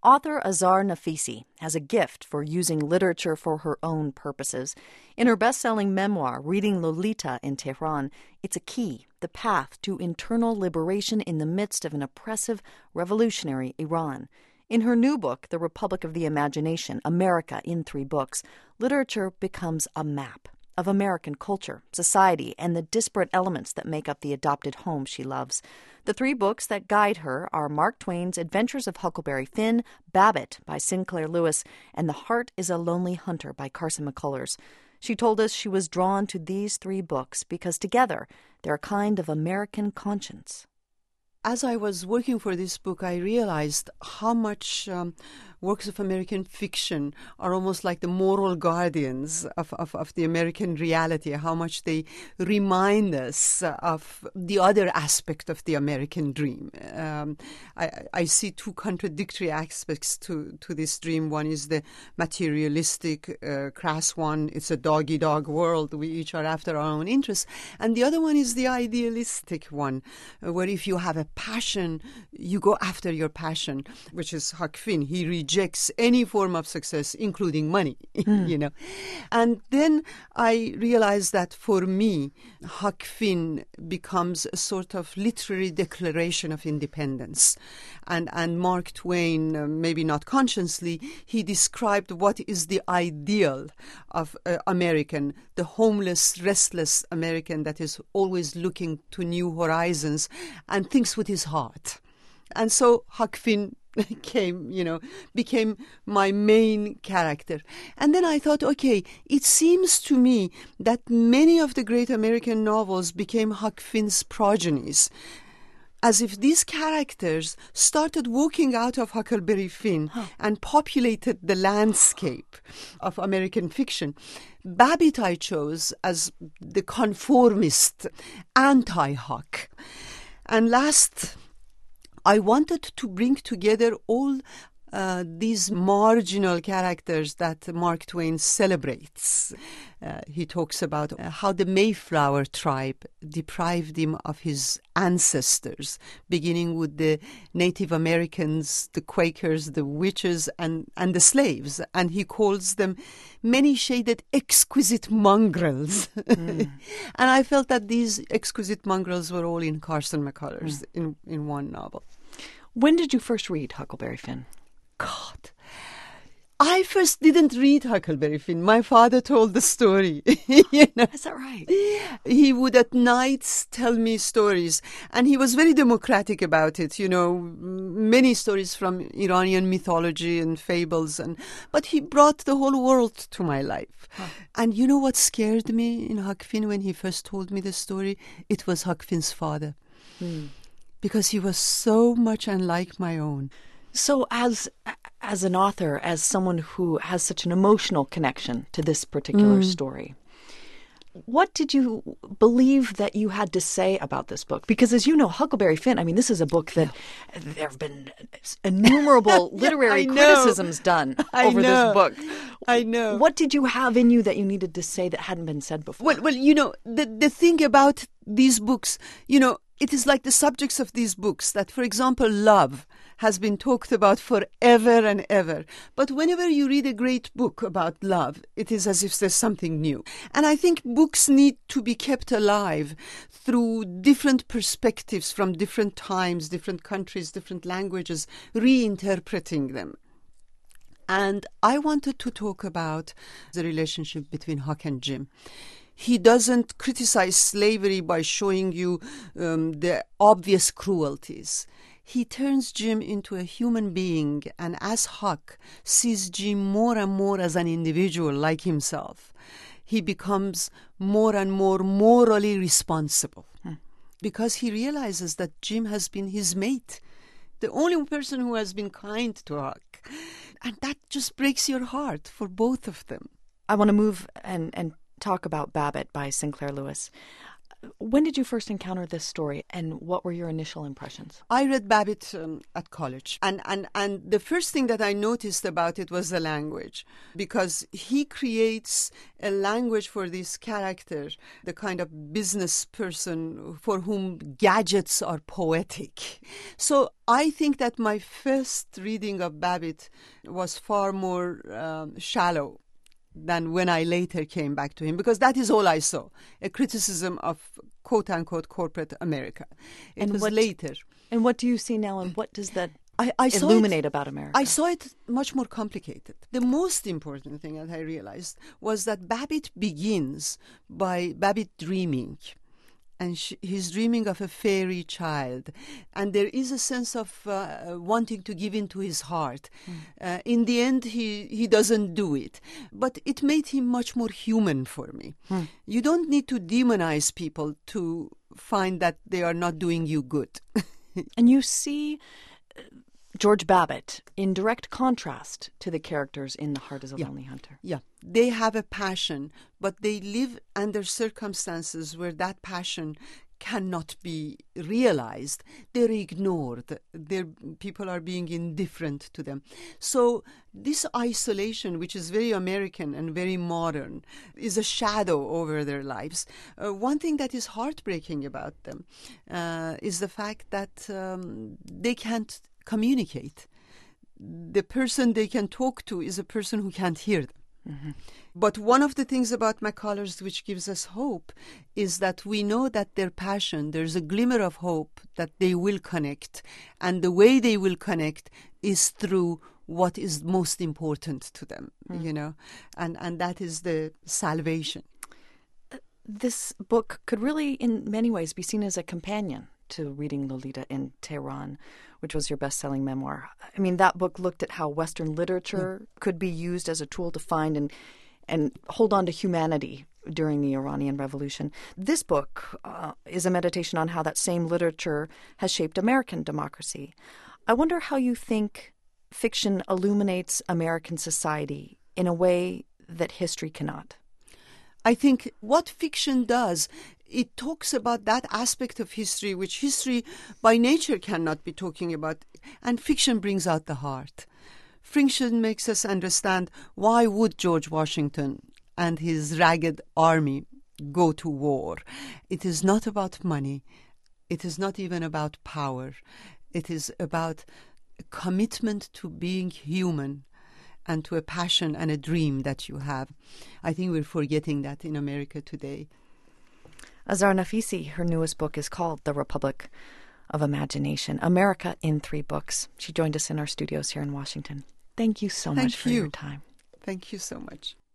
Author Azar Nafisi has a gift for using literature for her own purposes. In her best-selling memoir, Reading Lolita in Tehran, it's a key, the path to internal liberation in the midst of an oppressive, revolutionary Iran. In her new book, The Republic of the Imagination, America in 3 Books, literature becomes a map of American culture, society, and the disparate elements that make up the adopted home she loves. The 3 books that guide her are Mark Twain's Adventures of Huckleberry Finn, Babbitt by Sinclair Lewis, and The Heart is a Lonely Hunter by Carson McCullers. She told us she was drawn to these 3 books because together they're a kind of American conscience. As I was working for this book, I realized how much works of American fiction are almost like the moral guardians of the American reality, how much they remind us of the other aspect of the American dream. I see 2 contradictory aspects to this dream. One is the materialistic, crass one. It's a dog-eat-dog world. We each are after our own interests. And the other one is the idealistic one, where if you have a passion, you go after your passion, which is Huck Finn. He rejects any form of success, including money, you know. And then I realized that for me, Huck Finn becomes a sort of literary declaration of independence. And Mark Twain, maybe not consciously, he described what is the ideal of American, the homeless, restless American that is always looking to new horizons and thinks with his heart. And so Huck Finn became my main character. And then I thought, okay, it seems to me that many of the great American novels became Huck Finn's progenies, as if these characters started walking out of Huckleberry Finn and populated the landscape of American fiction. Babbitt I chose as the conformist, anti-Huck. And last, I wanted to bring together all these marginal characters that Mark Twain celebrates. He talks about how the Mayflower tribe deprived him of his ancestors, beginning with the Native Americans, the Quakers, the witches, and the slaves. And he calls them many-shaded exquisite mongrels. And I felt that these exquisite mongrels were all in Carson McCullers in one novel. When did you first read Huckleberry Finn? God, I first didn't read Huckleberry Finn. My father told the story. You know? Is that right? He would at nights tell me stories, and he was very democratic about it. You know, many stories from Iranian mythology and fables, but he brought the whole world to my life. Huh. And you know what scared me in Huck Finn when he first told me the story? It was Huck Finn's father, because he was so much unlike my own. So as an author, as someone who has such an emotional connection to this particular story, what did you believe that you had to say about this book? Because as you know, Huckleberry Finn, I mean, this is a book that there have been innumerable literary criticisms done over this book. I know. What did you have in you that you needed to say that hadn't been said before? Well, you know, the thing about these books, you know, it is like the subjects of these books that, for example, love has been talked about forever and ever. But whenever you read a great book about love, it is as if there's something new. And I think books need to be kept alive through different perspectives from different times, different countries, different languages, reinterpreting them. And I wanted to talk about the relationship between Huck and Jim. He doesn't criticize slavery by showing you the obvious cruelties. He turns Jim into a human being, and as Huck sees Jim more and more as an individual like himself, he becomes more and more morally responsible because he realizes that Jim has been his mate, the only person who has been kind to Huck. And that just breaks your heart for both of them. I want to move and talk about Babbitt by Sinclair Lewis. When did you first encounter this story, and what were your initial impressions? I read Babbitt at college, and the first thing that I noticed about it was the language, because he creates a language for this character, the kind of business person for whom gadgets are poetic. So I think that my first reading of Babbitt was far more shallow than when I later came back to him, because that is all I saw, a criticism of quote-unquote corporate America. It was later. And what do you see now, and what does that I illuminate about America? I saw it much more complicated. The most important thing that I realized was that Babbitt begins by Babbitt dreaming. And he's dreaming of a fairy child. And there is a sense of wanting to give in to his heart. In the end, he doesn't do it. But it made him much more human for me. You don't need to demonize people to find that they are not doing you good. And you see George Babbitt in direct contrast to the characters in The Heart is a Lonely Hunter. Yeah. They have a passion, but they live under circumstances where that passion cannot be realized. They're ignored. People are being indifferent to them. So this isolation, which is very American and very modern, is a shadow over their lives. One thing that is heartbreaking about them is the fact that they can't communicate. The person they can talk to is a person who can't hear them. Mm-hmm. But one of the things about McCullers which gives us hope is that we know that their passion, there's a glimmer of hope that they will connect. And the way they will connect is through what is most important to them, you know, and that is the salvation. This book could really, in many ways, be seen as a companion to reading Lolita in Tehran, which was your best-selling memoir. I mean, that book looked at how Western literature could be used as a tool to find and hold on to humanity during the Iranian Revolution. This book is a meditation on how that same literature has shaped American democracy. I wonder how you think fiction illuminates American society in a way that history cannot. I think what fiction does, it talks about that aspect of history which history by nature cannot be talking about, and fiction brings out the heart. Fiction makes us understand why would George Washington and his ragged army go to war. It is not about money. It is not even about power. It is about a commitment to being human and to a passion and a dream that you have. I think we're forgetting that in America today. Azar Nafisi, her newest book is called The Republic of Imagination, America in 3 books. She joined us in our studios here in Washington. Thank you so much for your time. Thank you so much.